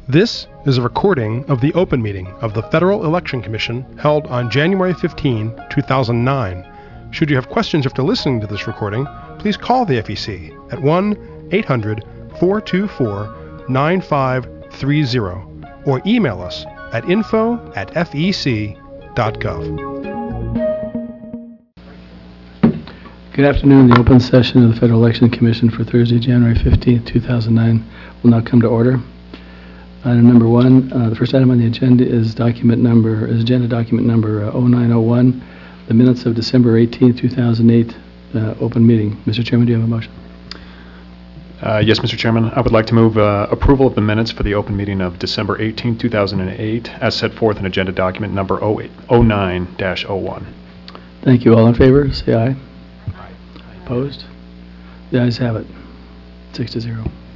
This is a recording of the open meeting of the Federal Election Commission held on January 15, 2009. Should you have questions after listening to this recording, please call the FEC at 1-800-424-9530 or email us at info@fec.gov. Good afternoon. The open session of the Federal Election Commission for Thursday, January 15th, 2009 will now come to order. Item number one, the first item on the agenda is agenda document number 0901, the minutes of December 18th, 2008 open meeting. Mr. Chairman, do you have a motion? Yes, Mr. Chairman. I would like to move approval of the minutes for the open meeting of December 18, 2008, as set forth in agenda document number 09-01. Thank you. All in favor, say aye. Aye. Opposed? The ayes have it. 6-0.